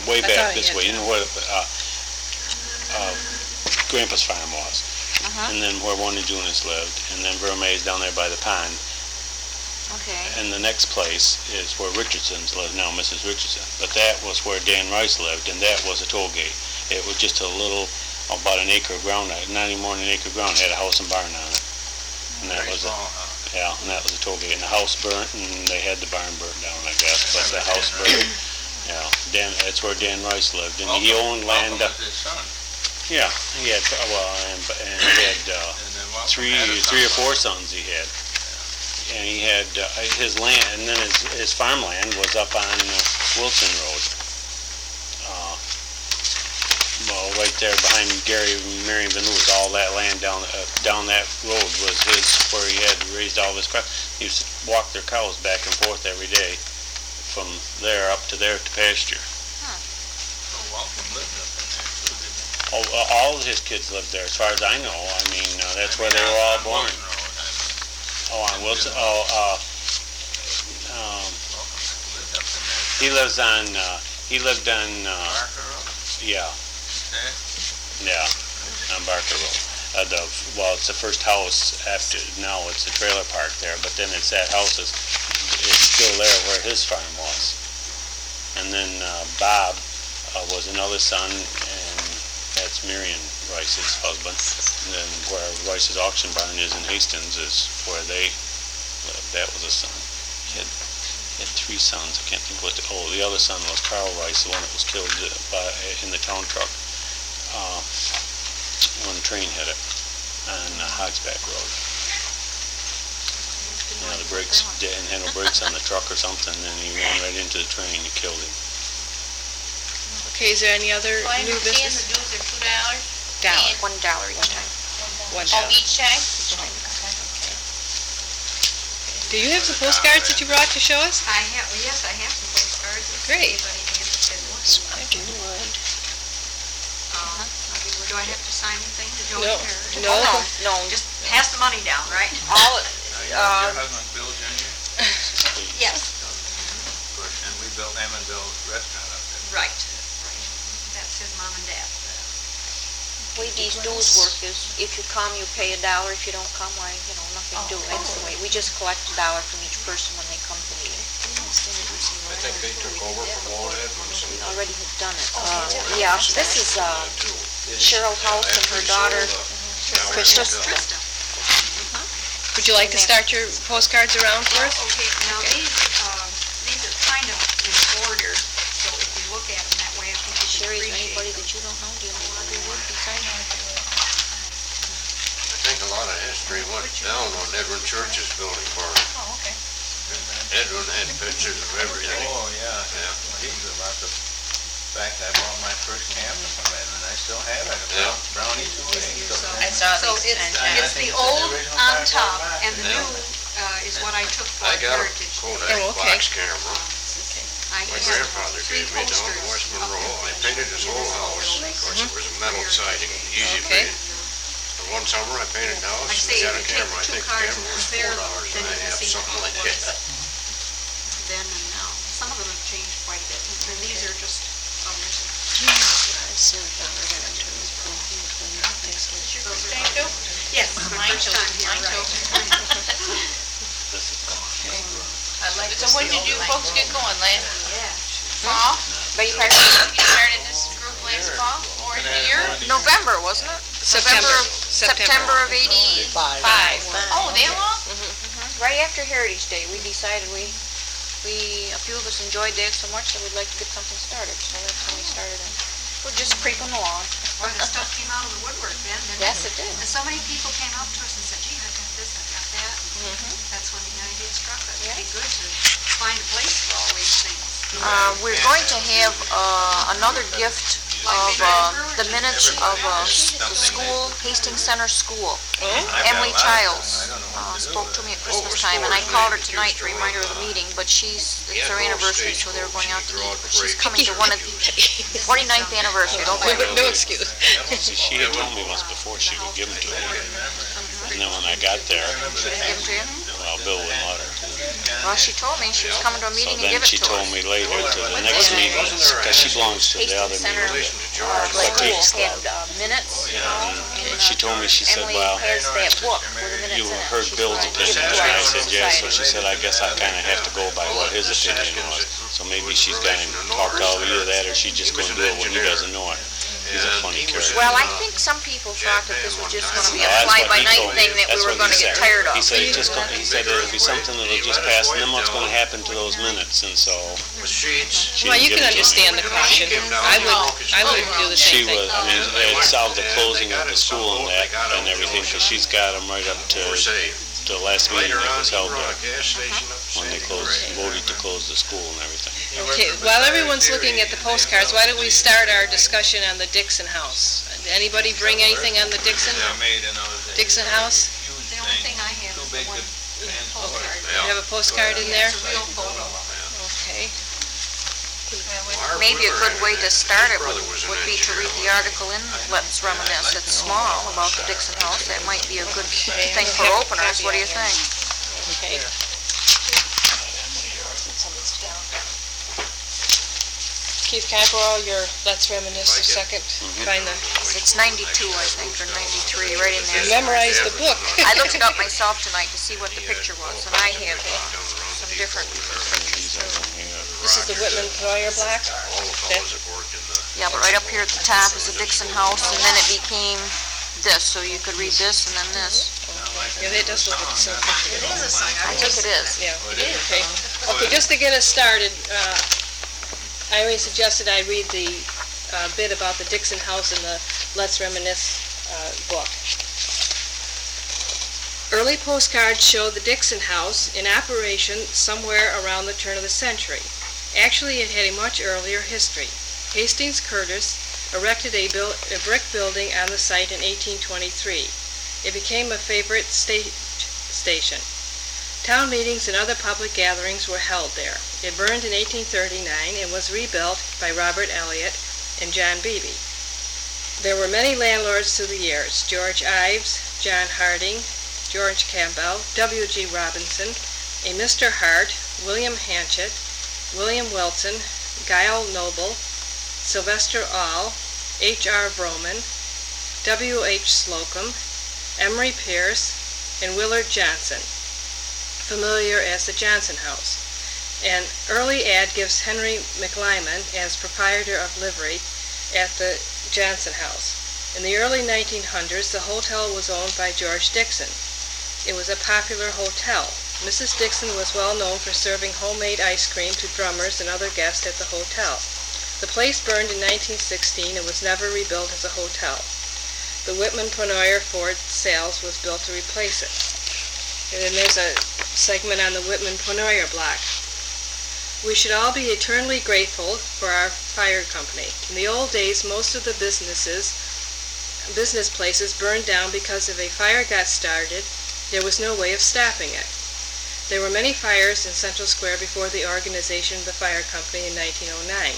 way I back thought he this had way. You know where Grandpa's farm was, and then where one of Juniors lived, and then Vermeer's down there by the pond. Okay. And the next place is where Richardson's live now, Mrs. Richardson. But that was where Dan Rice lived, and that was a toll gate. It was just a little, about an acre of ground, not even more than an acre of ground, it had a house and barn on it. And that was yeah, and that was a toll gate. And the house burnt, and they had the barn burnt down, I guess, but the house burnt. Yeah, that's where Dan Rice lived, and he owned land. His son. Yeah, he had, well, and he had three or four sons he had. And he had his land, and then his farmland was up on Wilson Road. Well, right there behind Gary and Marion Van Lewis, all that land down that road was his, where he had raised all of his crops. He used to walk their cows back and forth every day from there up to there to pasture. So Walton lived up in there too, didn't he? All of his kids lived there, as far as I know. I mean, that's where they were all born. Oh, on Wilson. He lived on. Barker Road? Yeah, Okay. yeah, on Barker Road. Well, it's the first house after. Now it's a trailer park there, but then it's that house is still there where his farm was. And then Bob was another son, and that's Marion Rice's husband. And then where Rice's auction barn is in Hastings is where they lived. That was a son. He had three sons. I can't think what the other son was Carl Rice, the one that was killed in the town truck when the train hit it on Hogsback Road. You know, the brakes didn't have no brakes on the truck or something, and he ran right into the train and killed him. Okay, is there any other So I new understand business? the dues are $2? Dollar. $1 each time. $1. Oh, each time? Do you have some postcards that you brought to show us? I have, yes, I have some postcards. If Great. anybody interested in looking at them. Do I have to sign anything to join No. or? No. No, Just pass the money down, right? all, Your husband Bill Jr.? Yes. Of course, and we built Emmonsville's restaurant up there. Right. That's his mom and dad. way these dues work is, if you come, you pay $1. If you don't come, why, nothing to do. That's the way. We just collect $1 from each person when they come to the meeting. I think they took over from Walt Edmondson. We already have done it. Yeah, this is Cheryl House and her daughter, Krista. Would you like to start your postcards around for us? Okay, now these are kind of in order, so if you look at them that way, I think you should Sherry, is there appreciate anybody them. that you don't know? Do you know who they would besides? I think a lot of history went down on Edwin Church's building barn. Oh, okay. Edwin had pictures of everything. Oh, yeah. Yeah. He's about the fact I bought my first camper from him, and I still have it. Yeah. Brown Eagle. I saw So these. it's the old on top, and the new is what I took for I got a Heritage Day. Kodak Oh, okay. box camera. I My have grandfather 3 gave me down posters in West of Monroe. them. I painted his whole house. Of course, it was a metal siding, easy Okay. paint. And one summer I painted the house I and say, we got if a you take camera. I the 2 think the cards camera and was compare them, $4 then and a you can half, see something how like it was that. then and now. Some of them have changed quite a bit, and these are just others. Those are Thank you. Yes, it's my Mine first too. time here, Mine too. right. So when did you folks get going, Lynn? Yeah. Fall? Beg your pardon? You started this group last fall or in the year? November, wasn't it? September. September of '85. Oh, that long? Right after Heritage Day, we decided a few of us enjoyed that so much that we'd like to get something started. So that's when we started it. We're just creeping along. Boy, the stuff came out of the woodwork then, didn't it? Yes, it did. And so many people came up to us and said, gee, I got this, I got that. Mhm. That's when the idea struck us. Yeah. It'd be good to find a place for all these things. We're going to have another gift of the minutes of the school, Hastings Center School. Emily Childs spoke to me at Christmas time, and I called her tonight to remind her of the meeting, but it's her anniversary, so they're going out to eat. But she's coming to one of the 49th anniversary, don't worry. No excuse. She had told me once before she would give them to me. And then when I got there, Give 'em to you? well, Bill wouldn't let her. Well, she told me she was coming to a So meeting and then give it she to told us. me later to the next meeting, because she belongs to the other Hastings Center, meeting. school had minutes, But she told me, she said, Emily well, has that book with the minutes you in it. heard She's Bill's going to give it opinion, to and I our said yes, so society. she said, I guess I kinda have to go by what his opinion was. So maybe she's gonna talk to either that, or she's just gonna do it when he doesn't know it. He's a funny character. Well, I think some people thought that this was just gonna be a Well, that's what he fly-by-night told me. thing that we That's were what he gonna get said. tired of. He said, he said it'll be something that'll just pass, and then what's gonna happen to those minutes, and so With sheets. she Well, you didn't can give it to me. understand the caution. I would do the She same thing. was, I mean, it solved the closing of the school and that, and everything, because she's got them right up to For sale. the last meeting Later that on, was he held brought a there, gas station up when they voted to close the school and everything. Okay, while everyone's looking at the postcards, why don't we start our discussion on the Dixon House? Anybody bring anything on the Dixon House? The only thing I have is the one postcard. You have a postcard in there? It's a real photo. Okay. Maybe a good way to start it would be to read the article in Let's Reminisce. It's small about the Dixon House. That might be a good thing for openers. What do you think? Okay. Keith, can I borrow your Let's Reminisce a second? Find the, It's 92, I think, or 93, right in there. memorize the book. I looked it up myself tonight to see what the picture was, and I have some different pictures. This is the Whitman Penoyer block? All the fellows that work in the. Yeah, but right up here at the top is the Dixon House, and then it became this, so you could read this and then this. Yeah, it does look like the same picture. It is a sign. I think it is. Yeah, okay. Okay, just to get us started, Irene suggested I read the bit about the Dixon House in the Let's Reminisce book. Early postcards show the Dixon House in operation somewhere around the turn of the century. Actually, it had a much earlier history. Hastings Curtis erected a brick building on the site in 1823. It became a favorite station. Town meetings and other public gatherings were held there. It burned in 1839 and was rebuilt by Robert Elliott and John Beebe. There were many landlords through the years: George Ives, John Harding, George Campbell, W.G. Robinson, a Mr. Hart, William Hanchett, William Wilson, Guile Noble, Sylvester All, H.R. Vroman, W.H. Slocum, Emery Pierce, and Willard Johnson, familiar as the Johnson House. An early ad gives Henry McLyman as proprietor of livery at the Johnson House. In the early 1900s, the hotel was owned by George Dixon. It was a popular hotel. Mrs. Dixon was well known for serving homemade ice cream to drummers and other guests at the hotel. The place burned in 1916 and was never rebuilt as a hotel. The Whitman Penoyer Ford Sales was built to replace it. And then there's a segment on the Whitman Penoyer block. We should all be eternally grateful for our fire company. In the old days, most of the business places burned down because if a fire got started, there was no way of stopping it. There were many fires in Central Square before the organization of the fire company in 1909.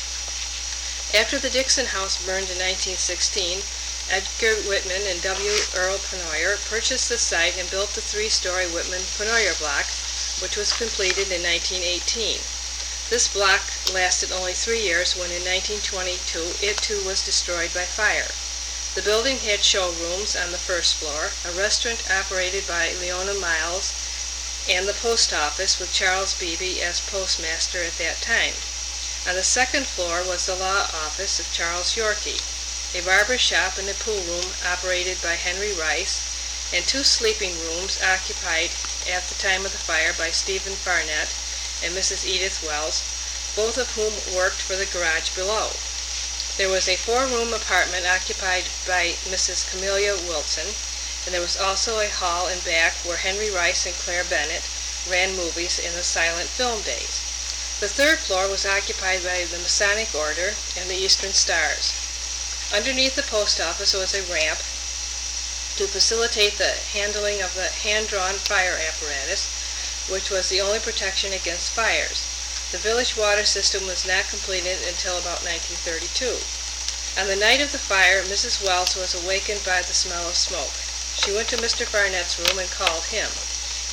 After the Dixon House burned in 1916, Edgar Whitman and W. Earl Penoyer purchased the site and built the three-story Whitman Penoyer block, which was completed in 1918. This block lasted only 3 years when in 1922 it too was destroyed by fire. The building had showrooms on the first floor, a restaurant operated by Leona Miles, and the post office with Charles Beebe as postmaster at that time. On the second floor was the law office of Charles Yorkey, a barber shop and a pool room operated by Henry Rice, and 2 sleeping rooms occupied at the time of the fire by Stephen Farnett and Mrs. Edith Wells, both of whom worked for the garage below. There was a 4-room apartment occupied by Mrs. Camelia Wilson, and there was also a hall and back where Henry Rice and Claire Bennett ran movies in the silent film days. The 3rd floor was occupied by the Masonic Order and the Eastern Stars. Underneath the post office was a ramp to facilitate the handling of the hand-drawn fire apparatus, which was the only protection against fires. The village water system was not completed until about 1932. On the night of the fire, Mrs. Wells was awakened by the smell of smoke. She went to Mr. Farnett's room and called him.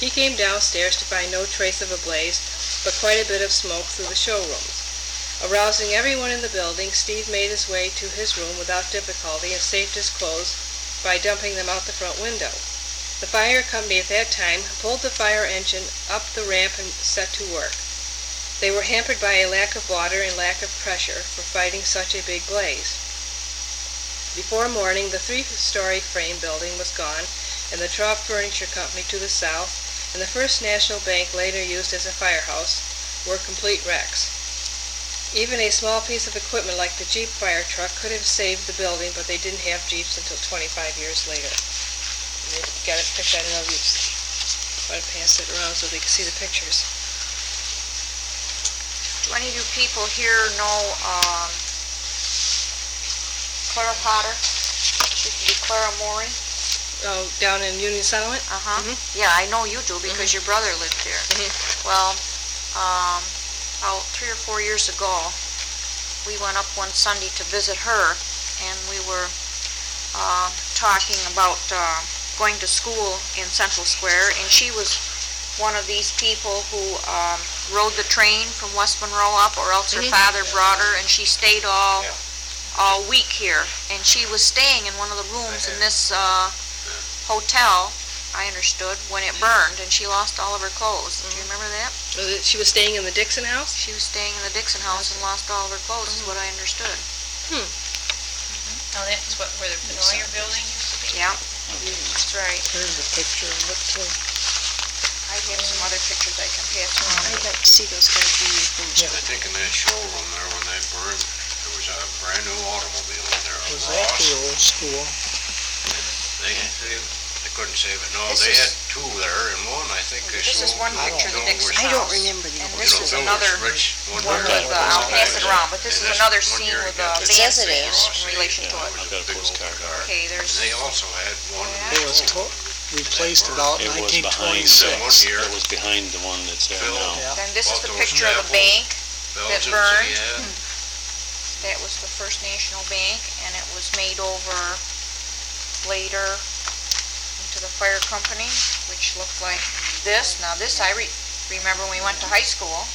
He came downstairs to find no trace of a blaze, but quite a bit of smoke through the showrooms. Arousing everyone in the building, Steve made his way to his room without difficulty and saved his clothes by dumping them out the front window. The fire company at that time pulled the fire engine up the ramp and set to work. They were hampered by a lack of water and lack of pressure for fighting such a big blaze. Before morning, the 3-story frame building was gone, and the Traub Furniture Company to the south, and the First National Bank, later used as a firehouse, were complete wrecks. Even a small piece of equipment like the Jeep fire truck could have saved the building, but they didn't have Jeeps until 25 years later. And they got it picked out of use. Try to pass it around so they can see the pictures. Do any of you people here know Clara Potter? She used to be Clara Morey. Oh, down in Union Settlement? Uh-huh. Mhm. Yeah, I know you do because your brother lived there. Well, about 3 or 4 years ago, we went up one Sunday to visit her, and we were talking about going to school in Central Square, and she was one of these people who rode the train from West Monroe up, or else her father brought her, and she stayed all week here. And she was staying in one of the rooms in this hotel, I understood, when it burned, and she lost all of her clothes. Do you remember that? She was staying in the Dixon house? She was staying in the Dixon house and lost all of her clothes, is what I understood. Oh, that's where the Benoyer building used to be? Yeah, that's right. There's a picture of it too. I have some other pictures I can pass around. I'd like to see those guys when you finish. I think in that showroom there, when they burned, there was a brand new automobile in there. Was that the old school? They couldn't save it. No, they had 2 there, and one, I think they This is sold. one picture of the Dixon I house. don't remember the And old this You know, is Bill another was rich one one year. with, I'll pass it around, but this is another One scene year with he got the this band says it scene is. in relation to it. I've got a Big old postcard. car. Okay, And there's, they also had one. It was replaced about It was behind, 1926. year. it was behind the one that's there Phil. now. Yeah. then this is the Bought those picture of the apples. bank. Belgians burned. he had. That was the First National Bank, and it was made over later into the fire company, which looked like this. Now this I remember when we went to high school,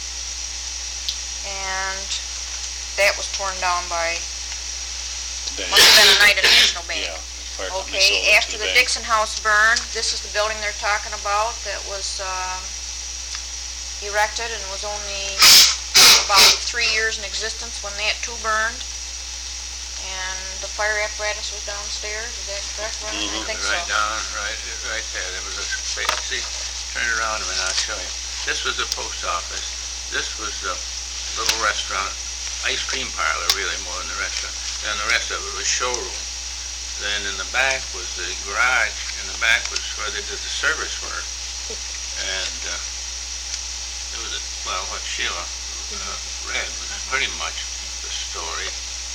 and that was torn down by, The bank. must have been a United National Bank. Yeah, the fire company sold Okay, it after to the bank. Dixon house burned, this is the building they're talking about that was erected and was only about 3 years in existence when that too burned. And the fire apparatus was downstairs, is that correct, Ron? I think so. Right down, right there, there was a space, see, turn it around a minute, I'll show you. This was the post office, this was the little restaurant, ice cream parlor really more than the restaurant, then the rest of it was showroom. Then in the back was the garage, and the back was where they did the service work. And it was, what Sheila read was pretty much the story.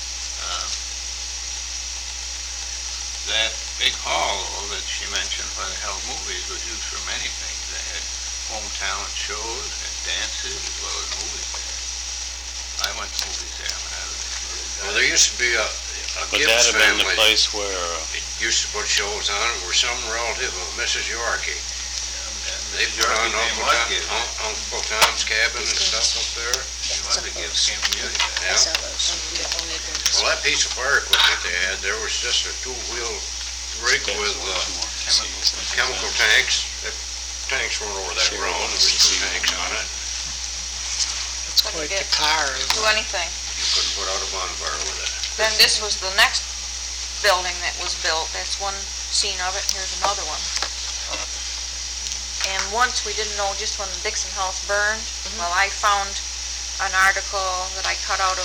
That big hall, though, that she mentioned where they held movies was used for many things. They had home talent shows, they had dances, as well as movies there. I went to movies there when I was a little guy. Well, there used to be a But Gibbs that'd have been the family. place where, Used to put shows on, it were some relative of Mrs. Yorkie. They put on Uncle Tom's Cabin and stuff up there. One of the Gibbs came from Utica. I saw those. Well, that piece of fire equipment they had, there was just a 2-wheel rig that's with much more to see, isn't it? chemical tanks. The tanks weren't over that Sure, long, there was 2 tanks on it. It's quite the car. Do anything. You couldn't put out a bonfire with it. Then this was the next building that was built. That's one scene of it, and here's another one. And once we didn't know just when the Dixon house burned. Well, I found an article that I cut out of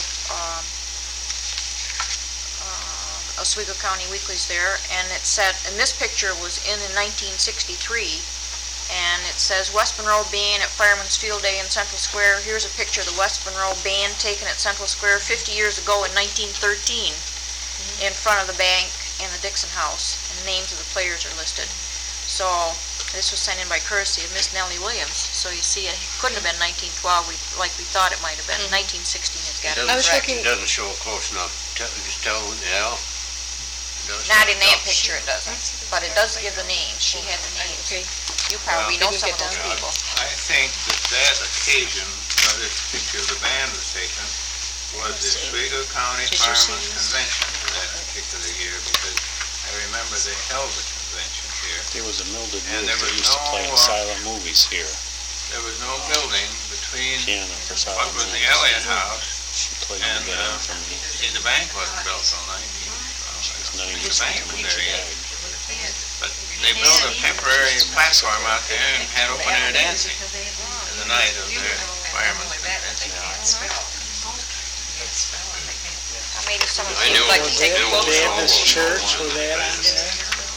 Oswego County Weeklies there, and it said, and this picture was in 1963, and it says West Monroe Band at Fireman's Field Day in Central Square. Here's a picture of the West Monroe Band taken at Central Square 50 years ago in 1913 in front of the bank and the Dixon house, and the names of the players are listed. So this was sent in by courtesy of Miss Nellie Williams. So you see, it couldn't have been 1912 like we thought it might have been. 1916 it's got to be correct. It doesn't show close enough. Just tell, yeah. It does Not show in that tough. picture it doesn't, but it does give the names. She had the names. Okay, You probably know Didn't some get of those down. people. I think that occasion, this picture of the band was taken, was the Oswego County Did you see Firemen's this? Convention for that particular year, because I remember they held the convention here. There was a Mildred And Ruth there that was used to play no, silent movies here, There was no building between piano for what silent was the movies. Elliott House, She played and, the band from see, the bank wasn't built till 90. the The 90s bank when was she there yet. died. But they built a temporary platform out there and had open air dancing in the night of their firemen's convention. Maybe some of I you know- would like to take a I know look. Baptist Church, was that on there?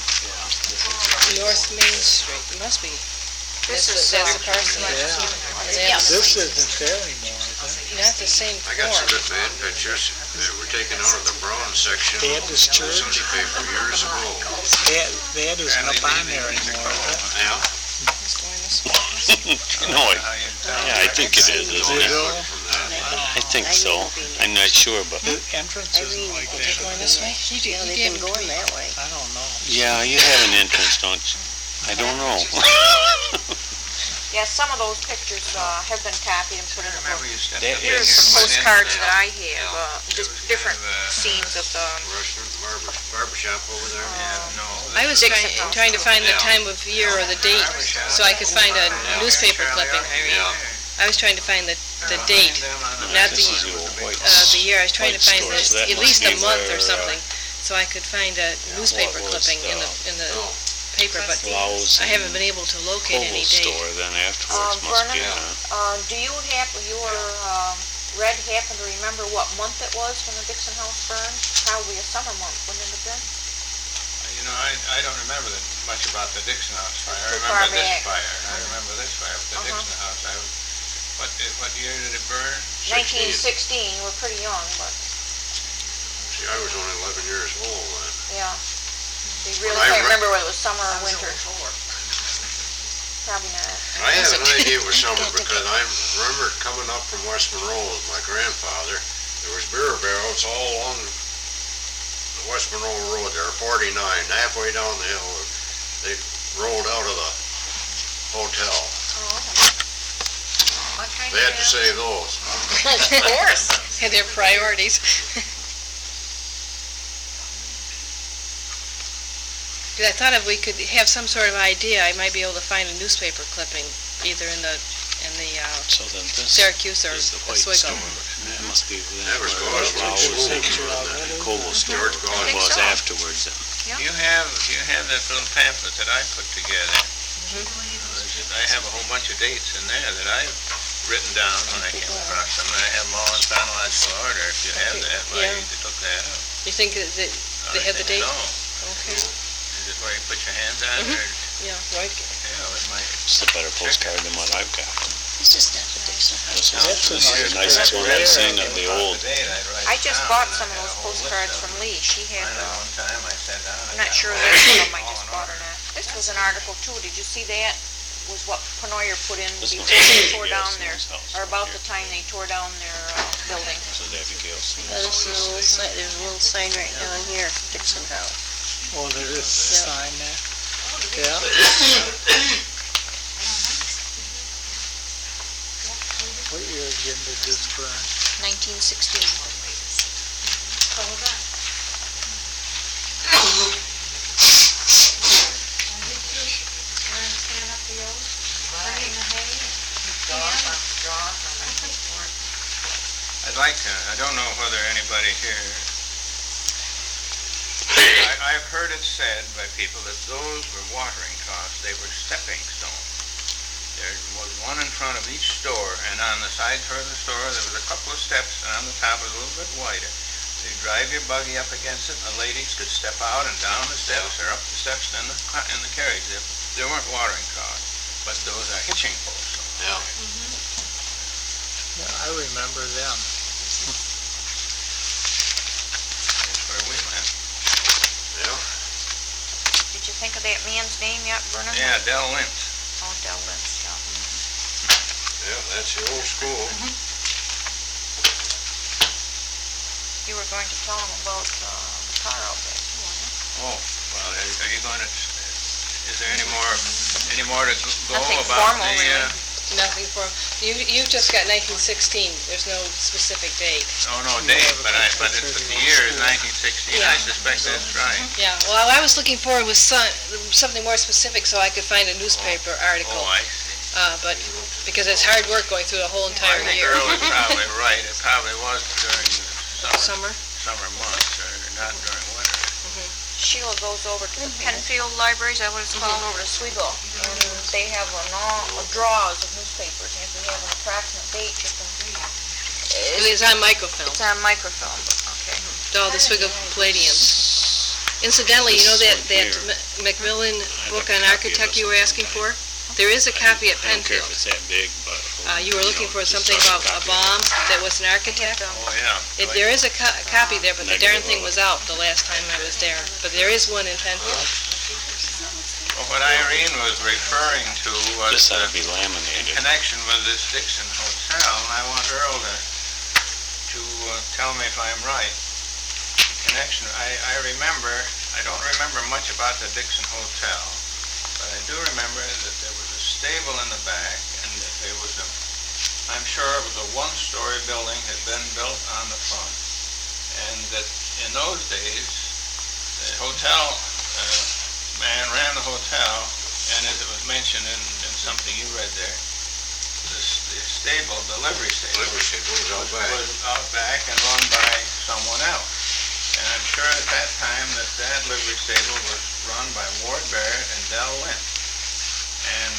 North Main Street, it must be. This That's is, the parsonage. Yeah. That's This isn't there anymore, is it? not the same I got some form. good band pictures that were taken out of the Bronze section of Baptist the Church? Sunday paper years ago. That isn't up on there anymore, is it? Yeah. It's going this way. No, How you tell. yeah, I think it is, isn't Is it? it all? I think so. I'm not sure, but, The entrance isn't like Is it that. going this way? Yeah, they've been going that way. I don't know. yeah, you have an entrance, don't you? I don't know. Yeah, some of those pictures have been copied and put in a book. Remember you stepped That up here Here's is- some and went in postcards there. that I have, just different scenes of the, Restaurant, barber shop over there. Yeah, no. I was Dixon House. trying to find the time of year or the date, so I could find a newspaper clipping, Irene. I was trying to find the date, not This is the, the old white the year. I was trying to find store, so that at must least a be month or where, something, so I could find a newspaper what was clipping in the paper, but Lowe's I haven't been able to locate any Koval date. store then afterwards must be, Vernon, do you Red happen to remember what month it was when the Dixon House burned? Probably a summer month, wouldn't it have been? You know, I don't remember much about the Dixon House fire. I Too far remember this back. fire. I remember this fire, but the Dixon House, what year did it burn? 1916, you were pretty young, but, See, I was only 11 years old then. yeah. You really I can't re- remember whether it was summer or winter. Probably not. I had an idea it was summer because I remember coming up from West Monroe with my grandfather. There was beer barrels all along the West Monroe Road there, 49, halfway down the hill. They rolled out of the hotel. What kind They had to save those. Of course. Had their priorities. 'Cause I thought if we could have some sort of idea, I might be able to find a newspaper clipping, either in the so then this Syracuse or is the white Oswego. store. That must be That was where Gosling Lowe's School. and Koval store George Gosling. was so. afterwards. You have that little pamphlet that I put together. I have a whole bunch of dates in there that I've written down when I came across them. I have them all in chronological order. If you have Okay, that, why yeah. you took that up? You think that they have the date? No. Okay, Is it where you put your hands on it? Or, yeah, right. it might. It's a better postcard than what I've got. It's just not the Dixon House. This is That's a the nice nicest one I've seen of the old. I just bought some of those postcards from Lee. She had, I'm not sure that which one of them I just bought or not. This was an article too, did you see that? Was what Penoyer put in This before must be they tore down their, Abigail's house or about here. the time they tore down their building. This is Abigail's. There's a little sign, there's a little sign right down here, Dixon House. Oh, there is a sign there? Yeah. What year again did this burn? 1916. I'd like to, I don't know whether anybody here, I've heard it said by people that those were watering troughs, they were stepping stones. There was one in front of each store, and on the side toward the store, there was a couple of steps, and on the top was a little bit wider. You drive your buggy up against it, and the ladies could step out and down the steps, or up the steps in the carriage. There weren't watering troughs, but those are hitching posts. Yeah. Yeah, I remember them. That's where we went. Yeah. Did you think of that man's name yet, Vernon? Yeah, Del Lintz. Oh, Del Lintz, yeah. Yeah, that's the old school. You were going to tell him about the car out there, too, weren't you? Oh, well, are you going to, Is there any more to go Nothing about formal, the, really. Nothing for, you just got 1916, there's no specific date. no date, but it's the year is 1916. I suspect that's right. Yeah, well, I was looking for was something more specific so I could find a newspaper article. Oh, I see. But, because it's hard work going through the whole I entire think year. Earl is probably right. It probably was during the Summer? summer months, or not during winter. Sheila goes over to the Penfield Library, is that what it's called, over to Sligo, and they have draws of newspapers, and if you have an approximate date, you can... It's on microfilm, It's on microfilm, okay. all the Swigo Palladiums. Incidentally, you know that Macmillan book on architect you were asking for? There is a copy at I don't care if Penfield. it's that big, but. You were looking for something about a bomb that was an architect? Oh, yeah. There is a copy there, but the darn thing was out the last time I was there. But there is one in Penfield. Well, what Irene was referring to was This ought to the be laminated. connection with this Dixon Hotel, and I want Earl to tell me if I'm right. Connection, I remember, I don't remember much about the Dixon Hotel, but I do remember that there was a stable in the back, and that there was I'm sure it was a one-story building had been built on the front, and that in those days, the hotel man ran the hotel, and as it was mentioned in something you read there, the stable, the livery stable, was out back and run by someone else. And I'm sure at that time that livery stable was run by Ward Barrett and Del Lynn. And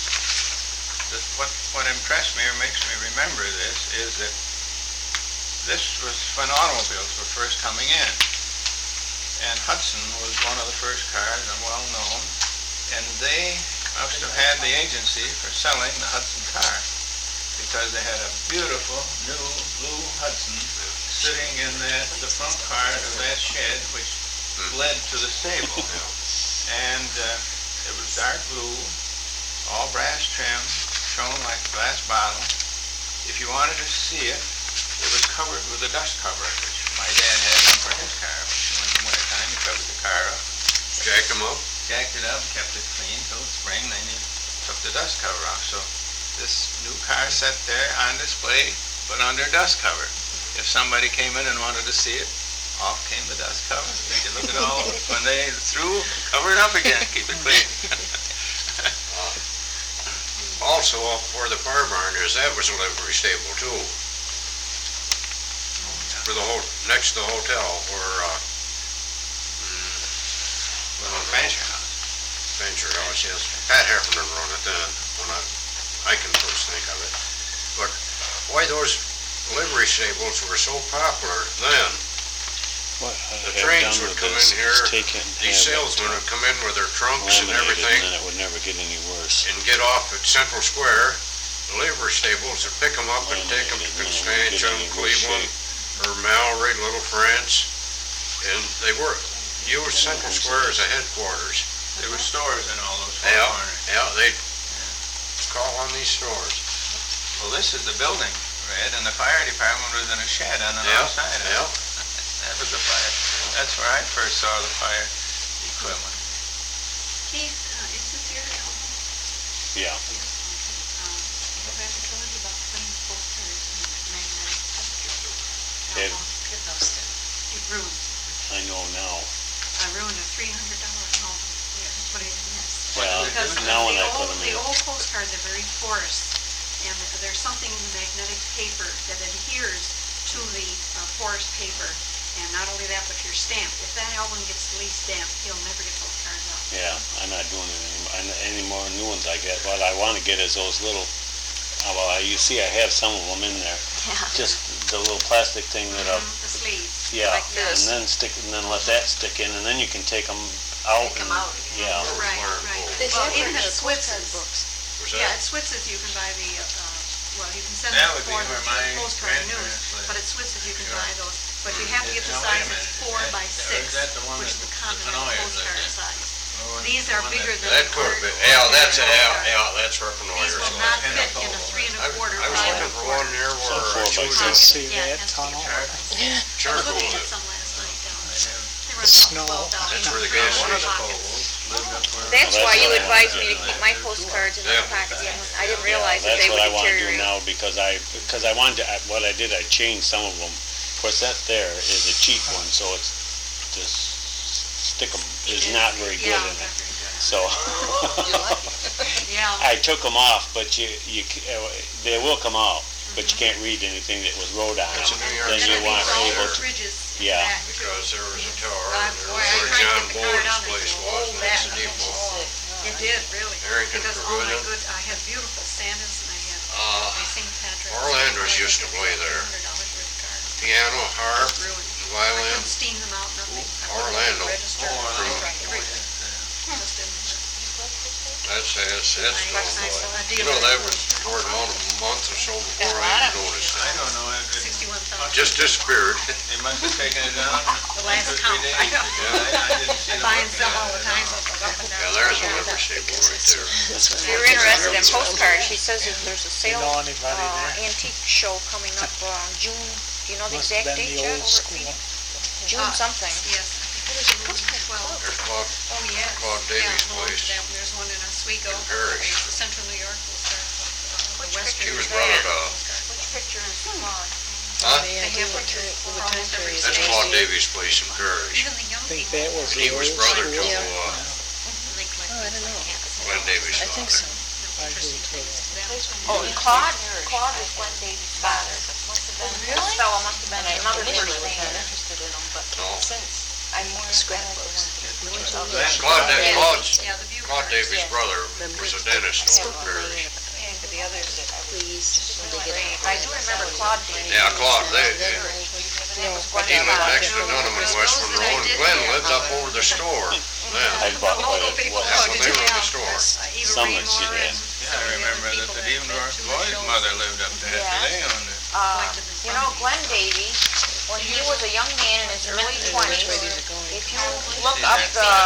what impressed me or makes me remember this is that this was when automobiles were first coming in. And Hudson was one of the first cars and well known. And they must have had the agency for selling the Hudson car, because they had a beautiful new blue Hudson sitting in the front part of that shed, which led to the stable. And it was dark blue, all brass trim, shown like a glass bottle. If you wanted to see it, it was covered with a dust cover, which my dad had one for his car. When in the wintertime, he covered the car up. Jacked them up? Jacked it up, kept it clean till the spring, then you took the dust cover off. So this new car sat there on display, but under dust cover. If somebody came in and wanted to see it, off came the dust cover. You could look at all, when they threw, cover it up again, keep it clean. Also up where the fire barn is, that was a livery stable too. For the next to the hotel where, Fancher House. Fancher House, yes. Pat Heffernan run it then, when I can first think of it. But why those livery stables were so popular then, the trains would come in here, these salesmen would come in with their trunks and everything, and it would never get any worse. and get off at Central Square. The livery stables would pick them up and take them to Constantia, Cleveland, or Mallory, Little France, and they used Central Square as a headquarters. There were stores in all those four Yeah, corners. yeah, they'd call on these stores. Well, this is the building, Red, and the fire department was in a shed on the north side of it. That was the fire. That's where I first saw the fire equipment. Keith, is this your album? Yeah. Have I ever told you about putting postcards in the magnetic It- album? It ruined. I know now. I ruined a $300 album. Putting it in this. Well, Because now when I put them the in, old postcards are very porous, and there's something in the magnetic paper that adheres to the porous paper. And not only that, but your stamp. If that album gets the least damp, you'll never get those cards out. yeah, I'm not doing it anymore. Any more new ones I get. What I want to get is those little, you see I have some of them in there. Yeah. Just the little plastic thing that The sleeves. yeah, Like this. and then let that stick in, and then you can take them out. Take 'em out again. Yeah. Right. They Well, have even the at Switz's. books. Was Yeah, that? at Switz's you can buy the, you can send That them would be for where the my postcard news, grandparents lived. but at Switz's you can Sure. buy those. But you have to get the Now, size wait a that's minute. 4 by Is 6, that the one which is that the the continental Penoyers postcard lived in? size. Oh, These are one bigger that- than. That could have been, that's Repenoyers. These will not fit in a 3 1/4 I was by looking for one there So where 4 by Judy 6. See Yeah, it that has to be tunnel? a 4 by 6. I was charcoal looking it. at some last night down there. They were Snow. about $12. That's where the Three gas and a station quarter pockets. lived up where. That's Well, why that's you what I advised wanna me to do. keep my postcards in my pocket. I didn't Yeah, realize that they that's would what I wanna do deteriorate. now, because I wanted to, what I did, I changed some of them. Of course, that there is a cheap one, so it's, this stickum is not very good in it. So, Yeah. I took them off, but they will come out, but you can't read anything that was wrote on It's it. a New York Then City you want law. able to, yeah. Because there was a tower, Uh, and there boy, was I where tried to John get the card Bowen's on it. place was, Oh, and that's the that depot. It did, really. Harrington Because all my Pavilion. good, I had beautiful Santas and I had my St. Patrick's. Orlando's used to play there. $100 worth of cards. Piano, harp, Ruined. I violin. couldn't steam them out, nothing. I put them on Orlando. the register. Oh, I Orlando. tried everything. Just didn't work. That's I gone by. saw a You dealer know, that who was toward a month or so before I even noticed I it. don't know, it 61,000. Just disappeared. they must have taken it down. The last 2 or 3 count. days. I know. I didn't see I the buy and book sell yet. all the time, so it goes up and down. Yeah, there's a liver stable right there. If you're interested in postcards, she says that there's a You sale, know anybody there? antique show coming up June, do you know the Must exact have been date the yet? old Over at school. Phoenix? June something. Yes. I think it's June 12. There's Claude, Oh, yes. Claude Davies' Yeah, place. There's one in Oswego. In Parrish. The Central New York will start, the Which Western. She was picture brother is to, Which picture is Claude? huh? They have pictures for almost every That's state. Claude Davies' place in Parrish. Even the young I think people. that was He the was old brother to school. They collect Oh, I don't things like know. cats. Glenn Davies' I think father. so. I do Interesting too. things to them. Oh, Claude was Glenn Davies' father. This fellow must have been another first name. interested in them, but No. since I'm more scrapbooks. Claude, Claude's, Yeah, the view. Claude Davies' brother was a dentist over in Parrish. And the others that please, when they get out. I do remember Claude Davies. Yeah, Claude, they, That was Glenn he lived Davies' next to Dunham in West Monroe, and Glenn lived up over the store. I Then, bought quite Local people. a, yeah, when they were in the store. Eva Summers she Raymore had. and Yeah, some I of the other remember people that that even went North to the Boyd's shows. mother lived up there, Yes. they owned it. You know, Glenn Davies, when he was a young man in his early 20s, if you look up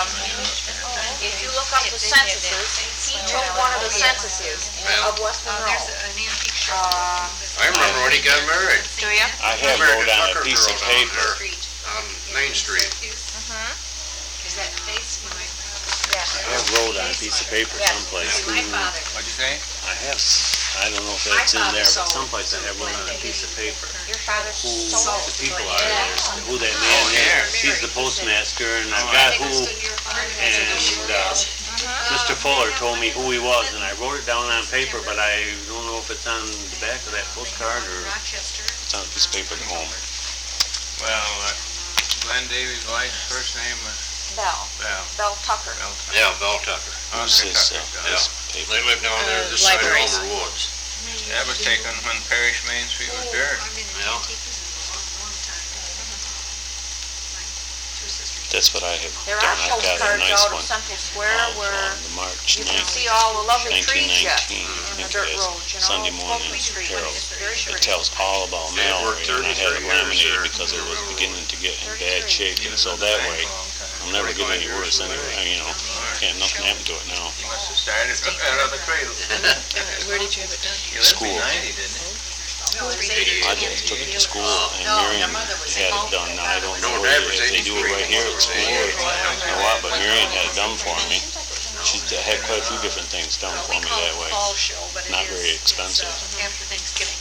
the censuses, he took one of the censuses of West There's Monroe. an antique show. I remember when he got married Do ya? I have American wrote on a Tucker piece of Girl down paper. there. on Main Street. Is that face when I... I have wrote on a piece of paper someplace who, My father. What'd you say? I don't know if that's in there, but someplace I have wrote on a piece of paper. Your father's Who so the people are there, who that man is. He's the postmaster, and I got who, and Mr. Fuller told me who he was, and I wrote it down on paper, but I don't know if it's on the back of that postcard or Rochester. it's on a piece of paper at home. Well, Glenn Davies' wife's first name was Bell. Bell. Bell Tucker. Bell. Yeah, Bell Tucker. Who's Oscar his, Tucker. Yeah. his paper? They lived down there this side of libraries. Homer Woods. That was taken when Parish Main Street was dirt. I've been in Yeah. antique business a long, long time. My two sisters. That's what I have There done. are I've got a postcards nice out of one Central Square where on the March you can 9th, see all the lovely trees yet 1919. I in the think dirt it is. roads, you know, Sunday morning, Fulton Street. Carol. It's very It pretty. tells all about They Mallory, worked and I had it 33 years laminated there. because it was beginning to get in bad shape, and so that way, it'll never get any worse anyway, you know. Can't, nothing happen to it now. He must have started right out of the cradle. Where did you have it done? He lived School. in 90, didn't he? I just took it to school, and Marion had it done. Now, I don't know if they do it right here at school or what, but Marion had it done for me. She had quite a few different things done for We me call it that the way. fall show, but it Not is, very it's, expensive. after Thanksgiving.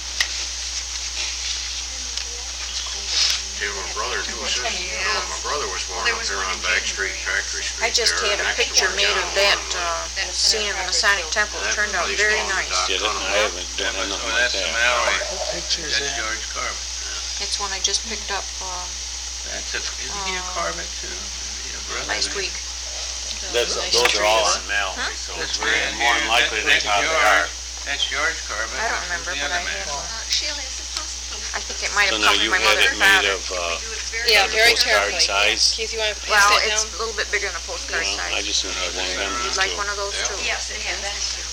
Yeah, my brother and two sisters. My brother was born There up was there one on in Back Canterbury. Street, Factory Street. I just there, had a next to picture where made John of that Wooden was. scene in the Masonic Temple. It turned out very nice. Did it? I haven't done Oh, nothing like that's the that. Mallory. What picture's That's that? George Corbett. It's one I just picked up That's it. Isn't he a Corbett too? Is he a brother? last week. Those are all on Mallory, so it's very more than likely they probably are. That's George Corbett. I don't remember, Who's the but I other man? have, Sheila, is it possible? I think it might So have now come you from my had mother it and made father. of, We do it very Yeah, the very postcard carefully. size. Keith, you want to pass Well, that it's down? a little bit bigger than a postcard I size. just didn't have one of them You'd like too. one of those too? Yes, it has.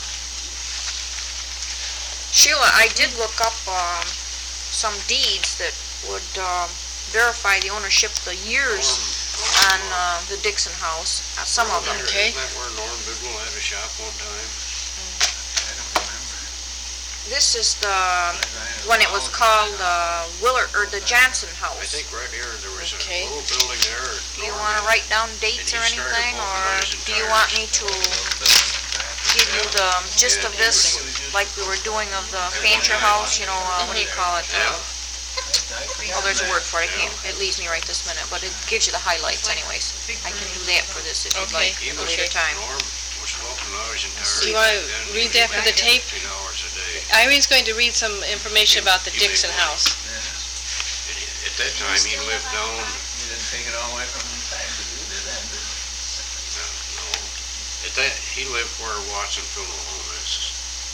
Sheila, I did look up some deeds that would verify the ownership, the years on the Dixon House, some of them. Okay. Isn't that where Norm Bidwell had a shop one time? I don't remember. This is when it was called Willard, or the Johnson I House. think right here, there was a Okay. little building there. Do you want to write down dates or And he started anything, or vulcanizing do you want me tires. to give you the gist of this, like we were doing of the Fancher House, you know, what do you call it? Yeah, Oh, there's a word for it, it leaves me right this minute, but it gives you the highlights anyways. I can do that for this if you'd Okay, like, he at a was, later time. Norm was vulcanizing tires. So you wanna and he read was that for the making tape? 15 hours a day. Irene's going to read some information about the He made Dixon money. House. And at that time, he lived down, You didn't take it all away from him in time to do that, then, did you? he lived where Watson Funeral Home is.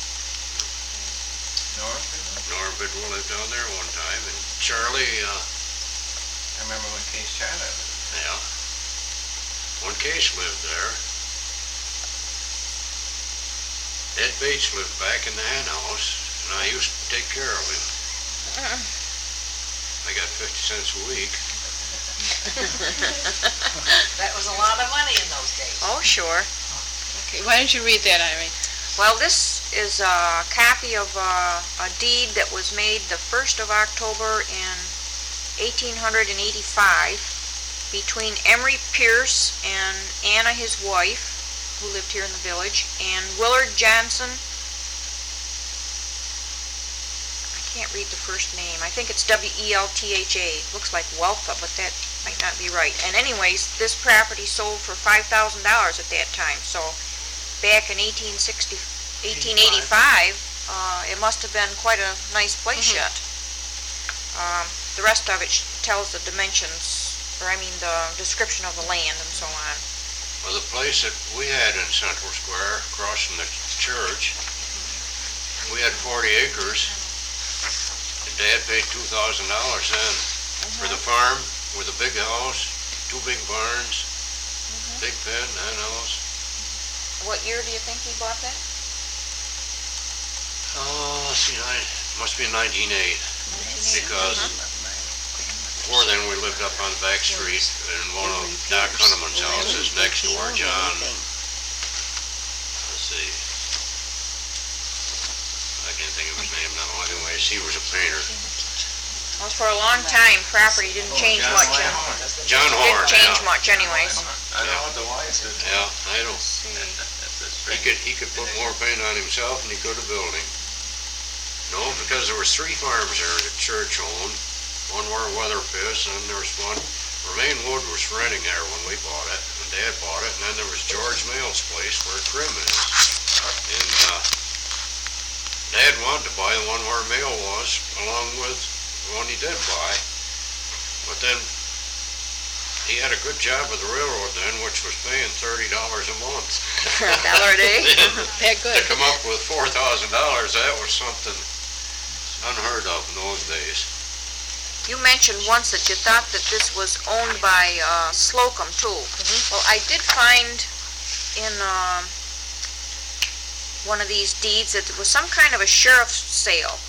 Norm? Norm Bidwell lived down there one time, and Charlie, I remember when Case Charlotte was. yeah, one Case lived there. Ed Bates lived back in the hen house, and I used to take care of him. I got 50 cents a week. That was a lot of money in those days. Oh, sure. Okay, why don't you read that, Irene? Well, this is a copy of a deed that was made the 1st of October in 1885 between Emery Pierce and Anna, his wife, who lived here in the village, and Willard Johnson. I can't read the first name. I think it's W-E-L-T-H-A. Looks like Weltha, but that might not be right. And anyways, this property sold for $5,000 at that time, so back in 1885, it must have been quite a nice place yet. The rest of it tells the dimensions, or I mean the description of the land and so on. Well, the place that we had in Central Square, across from the church, we had 40 acres. And Dad paid $2,000 then for the farm with a big house, 2 big barns, big pen, and house. What year do you think he bought that? Oh, let's see, must be 1908, because before then we lived up on the back street in one of Doc Hunneman's houses next door, John. Let's see. I can't think of his name now. Anyways, he was a painter. Well, for a long time, property didn't change much. John Horn, Didn't change yeah. much anyways. I know what the wife did. Yeah, I don't. See. He could put more paint on himself than he could a building. No, because there was 3 farms there that church owned. One where Weatherpiss, and there was one, Remain Wood was renting there when we bought it, and Dad bought it, and then there was George Mail's place where Trim is. And, Dad wanted to buy the one where Mail was, along with the one he did buy. But then, he had a good job with the railroad then, which was paying $30 a month. $1 a day? That good. To come up with $4,000, that was something unheard of in those days. You mentioned once that you thought that this was owned by Slocum too. Well, I did find in one of these deeds that there was some kind of a sheriff's sale.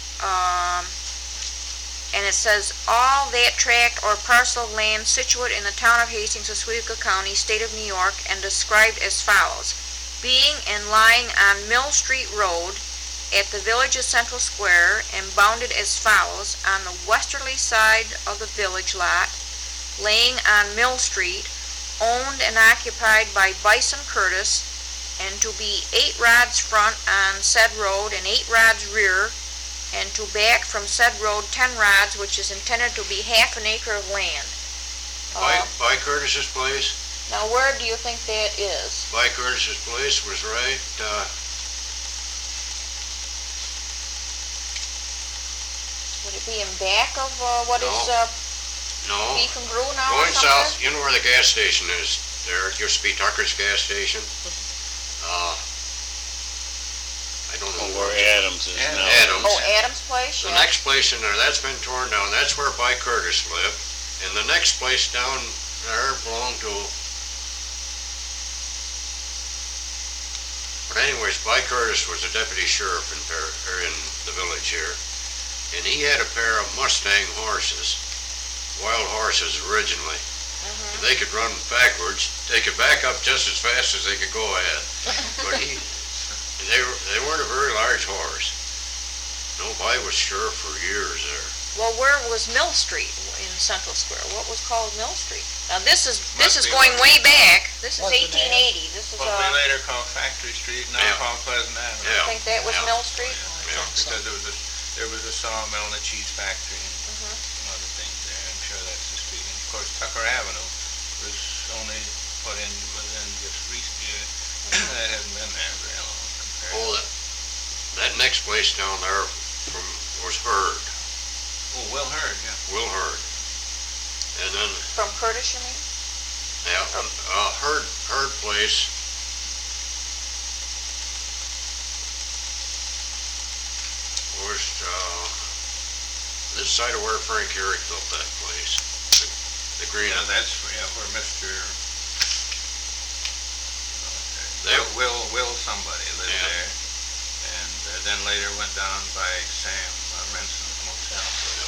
And it says, all that tract or parcel of land situate in the town of Hastings, Oswego County, state of New York, and described as follows: being and lying on Mill Street Road at the village of Central Square, and bounded as follows: on the westerly side of the village lot, laying on Mill Street, owned and occupied by Bison Curtis, and to be 8 rods front on said road and 8 rods rear, and to back from said road 10 rods, which is intended to be half an acre of land. By Curtis's place? Now, where do you think that is? By Curtis's place was right, Would it be in back of what is no, Beef and Brew now or going something? south, you know where the gas station is? There, it used to be Tucker's gas station. I don't know Where Adams is now. Adams. Oh, Adams' place? The Yeah. next place in there, that's been torn down. That's where By Curtis lived. And the next place down there belonged to... But anyways, By Curtis was a deputy sheriff in the village here. And he had a pair of Mustang horses, wild horses originally. And they could run backwards. They could back up just as fast as they could go ahead. But they weren't a very large horse. No, I was sheriff for years there. Well, where was Mill Street in Central Square? What was called Mill Street? Now, this is Must be going what way back. This is What's the name? 1880. This is, What we later called Factory Street, now Yeah. called Pleasant Avenue. I Yeah. think that was Yeah. Mill Street? Yeah. Because there was a sawmill and a cheese factory and Mhm. some other things there. I'm sure that's the street. And of course, Tucker Avenue was only put in within just recent years. That hasn't been there very long compared. Oh, that next place down there was Hurd, Oh, Will Hurd, yeah. Will Hurd. And then, From Curtis, you mean? yeah, Hurd place. Was, this side of where Frank Herrick built that place. The green, Yeah, that's where Mr. Will somebody lived Yeah. there. And then later went down by Sam Renson's motel.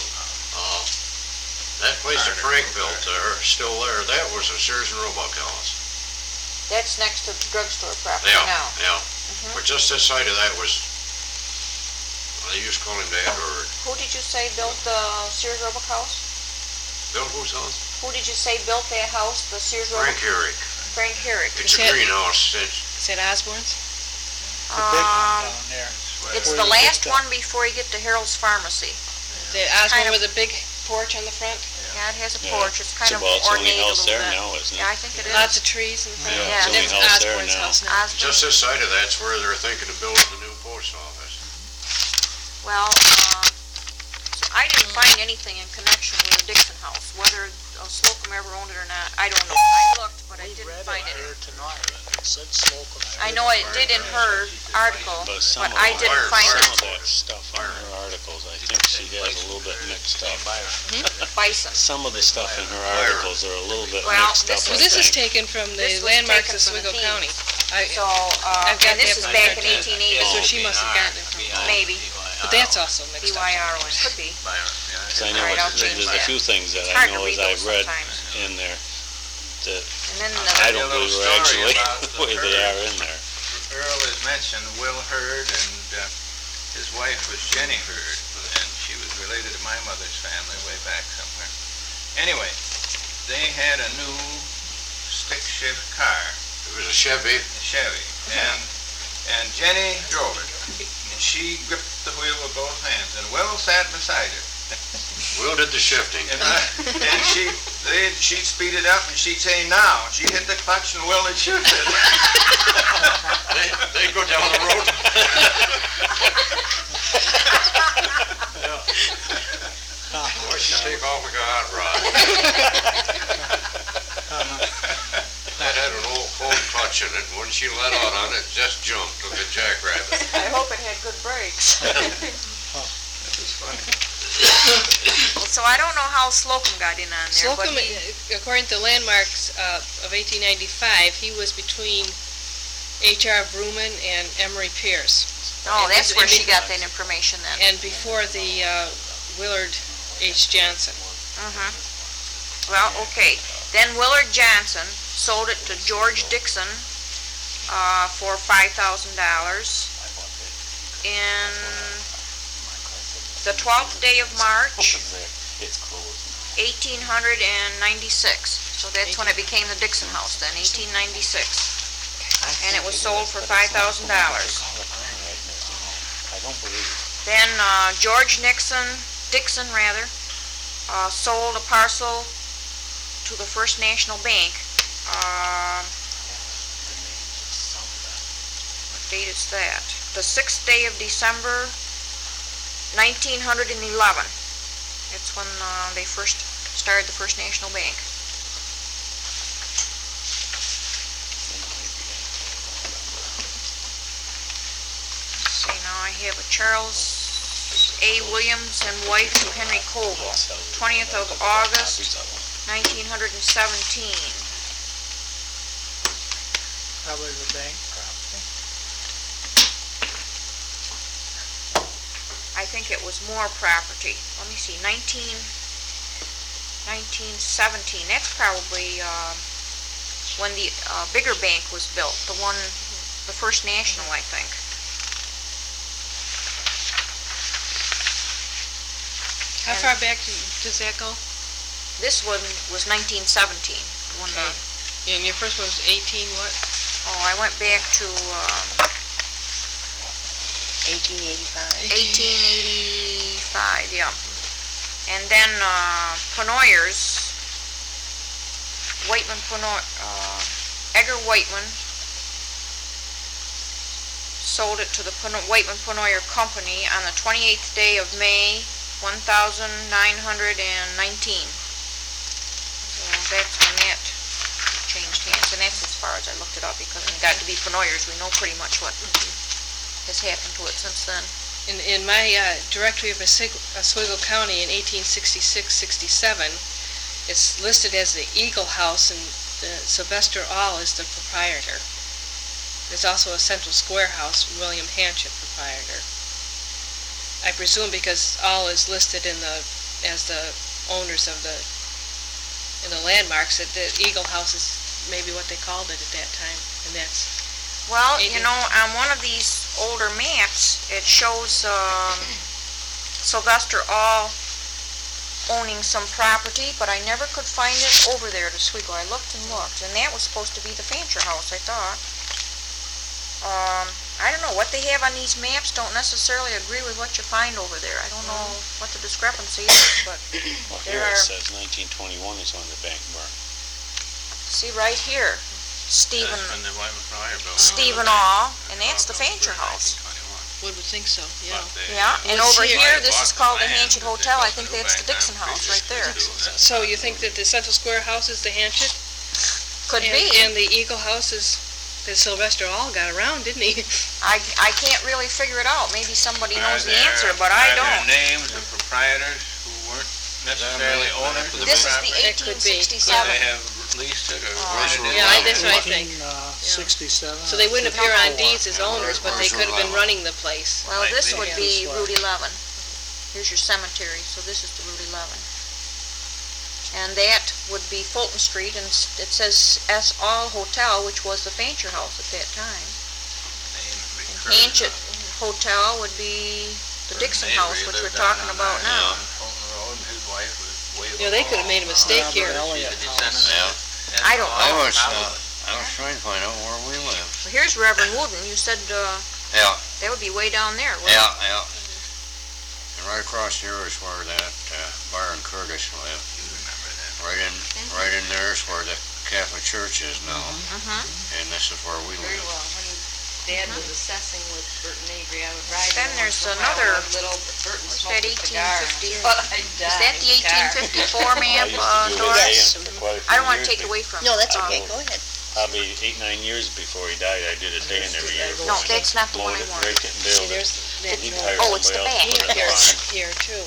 that place that Carter Frank built built there, still there, that was a Sears and Roebuck house. That's next to the drugstore property Yeah, now. yeah. Mhm. But just this side of that was, they used to call him Dad Hurd. Who did you say built the Sears Roebuck house? Built whose house? Who did you say built that house, the Sears Roebuck? Frank Herrick. Frank Herrick. It's a Is that- greenhouse. Is that Osborne's? The big one down there. It's Where the you last picked up. one before you get to Harold's Pharmacy. The kind Osborne of- with a big porch on the front? Yeah, it has a Yeah. porch. It's kind of Well, it's the only ornate a house little there bit. now, isn't it? Yeah, I think it is. Lots of trees in the front. Yeah, it's the And only that's house there Osborne's now. house now. Osborne. Just this side of that's where they're thinking of building the new post office. Well, so I didn't find anything in connection with the Dixon House. Whether Slocum ever owned it or not, I don't know. I looked, but I We didn't read find it it. here tonight. It said Slocum. I know it did in her article, But some but of I it- didn't find some it. of that stuff in her articles, I think she has a little bit mixed up. Bison. Some of the stuff in her articles are a little bit Well, mixed up, this I Well, this is think. taken from This the was landmarks taken of from the Oswego County. deeds. So, I've got and this that is one. back in 1880. So she must have gotten it from, Maybe. but that's also mixed up. BYR one, could be. 'Cause I know All right, I'll change there's a that. few things that It's I hard to know read as I those read sometimes. in there that And then I the, don't little believe are story actually about the the way they Hurd. are in there. Earl is mentioned, Will Hurd, and his wife was Jenny Hurd, and she was related to my mother's family way back somewhere. Anyway, they had a new stick-shift car, It was a Chevy. a Chevy, and Jenny drove it. And she gripped the wheel with both hands, and Will sat beside her. Will did the shifting. And she'd speed it up, and she'd say, now. She'd hit the clutch, and Will would shift it. They'd go down the road. Or she'd take off like a hot rod. That had an old foam clutch in it, and when she let out on it, just jumped like a jackrabbit. I hope it had good brakes. So I don't know how Slocum got in on there, but Slocum, he, according to landmarks of 1895, he was between H.R. Bruman and Emery Pierce. oh, and that's he's where in she got that information then. And before the Willard H. Johnson. Well, okay. Then Willard Johnson sold it to George Dixon for $5,000 in the 12th day of March, 1896. So that's when it became the Dixon House then, 1896. And it was sold for $5,000. Then George Dixon sold a parcel to the First National Bank. What date is that? The 6th day of December, 1911. That's when they first started the First National Bank. Let's see, now I have a Charles A. Williams and wife to Henry Coble, 20th of August, 1917. Probably the bank property. I think it was more property. Let me see, 1917. That's probably when the bigger bank was built, the First National, I think. How far back does that go? This one was 1917. When the, And your first one was 18 what? I went back to 1885. 1885, yeah. And then Penoyers, Edgar Whiteman sold it to the Whiteman Penoyer Company on the 28th day of May, 1919. So that's when that changed hands, and that's as far as I looked it up, because it got to be Penoyers. We know pretty much what has happened to it since then. In my directory of Oswego County in 1866-67, it's listed as the Eagle House, and Sylvester All is the proprietor. There's also a Central Square House, William Hanchett, proprietor. I presume because All is listed in as the owners of in the landmarks, that the Eagle House is maybe what they called it at that time, and that's... Well, you know, on one of these older maps, it shows Sylvester All owning some property, but I never could find it over there at Oswego. I looked and looked, and that was supposed to be the Fancher House, I thought. I don't know, what they have on these maps don't necessarily agree with what you find over there. I don't know what the discrepancy is, but Well, here it says 1921 is when the bank burned. see right here, Stephen That's when the Whiteman Penoyer building. Stephen All, and that's the Fancher House. 1921. One would think so, yeah. But they- Yeah, and What's over here? here, this is called the Land Hanchett that they Hotel. I built think to go that's the back Dixon down House right there. previously to So you think that the Central Square House is the Hanchett? Could and, be. And the Eagle House is that Sylvester All got around, didn't he? I can't really figure it out. Maybe somebody Are knows the there- answer, but I Are don't. there names of proprietors who weren't necessarily owners of the This is property? the It could be. Could 1867. they have leased it or rented it? Yeah, out? that's what I think. 67. So they wouldn't appear on deeds as owners, but they could have been running the place. Well, Might this be. would be Yeah. Route 11. Here's your cemetery, so this is the Route 11. And that would be Fulton Street, and it says S. All Hotel, which was the Fancher House at that time. Name And recurs Hanchett up. Hotel would be the Dixon Neighbor, House, he which we're lived down talking on about that, now. on Fulton Road, and his wife was way You know, they could have made a mistake here. Elliott She's a House. descendant. Yeah. I don't know. I was trying to find out where we live. Well, here's Reverend Wooden. You said Yeah, that would be way down there. wouldn't it? yeah. And right across here is where that Byron Curtis lived. You remember that. Right in there is where the Catholic Church is now, Mhm. and this is where we Very live. well. When Dad was assessing with Burton Avery, I would ride Then him there's once in a while. another- Little Burton What's smoked that, a cigar. 1850? But I'd Is die that the in the car. 1854 I map, used to do Doris? it for quite a few I don't want to years take it be- away from No, that's you. okay, go ahead. Probably 8-9 years before he died, I did a day in every year. No, that's not the one Mowed I it, wanted. raked it, and baled it. He'd hire Oh, it's the somebody back. else to put it Here, on. here too.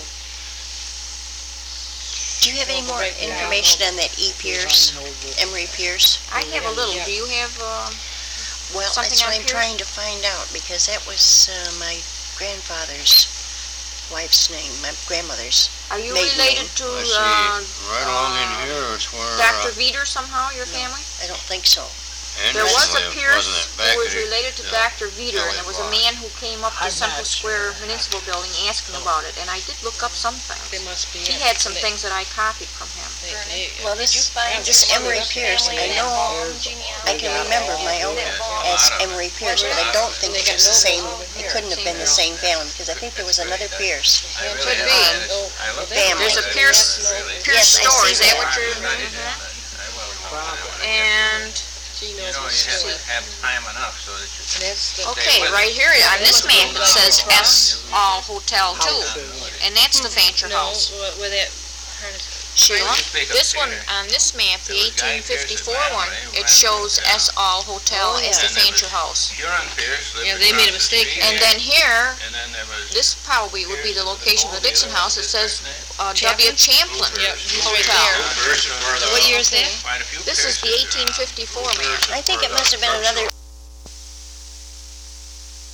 Do you have any more information on that E. Pierce, Emery Pierce? I have a little. Do you have, Well, Something that's what on I'm Pierce? trying to find out, because that was my grandfather's wife's name, my grandmother's. are you Maiden related name. to I see, right along in here is where Dr. Veeder somehow, your family? I don't think so. There was a Anderson lived, Pierce wasn't it? who Back was in the- related to yeah. Dr. Veeder, and there was a Elliott man who came up to I'm Central not Square sure. Municipal Building asking about it, and I did look up some They things. must be. He it. had some They- things that I copied from him. Well, this Emery Pierce, I know, I can remember my uncle as Emery Pierce, but I don't think it was the same, it couldn't have been the same family, because I think there was another Pierce. I really could have be. this. I looked Family. at There's a it. Pierce, Really. Pierce Yes, I store, see is that that. what you're? I did that. I will know. And, She You knows know, what you she's have doing. to have time enough so that you can. That's the. okay, with it. right here, on this map, it says S. All Hotel too, and that's the Fancher No, House. with that. Sheila, Speak up, this one, Peter. on this map, the There was Guy 1854 Pierce's one, family, it ran shows through S. All Hotel Oh, as yeah. the Fancher House. Huron Pierce lived Yeah, they made a across the mistake street here. And then here, And then there was. this probably would be the location of the Dixon House, it says W. Champlin? Champlin Yeah, he's right Hotel. there. Pierce is where the- What year is that? Quite a few This is the Pierces around. 1854 map. I think it must have been another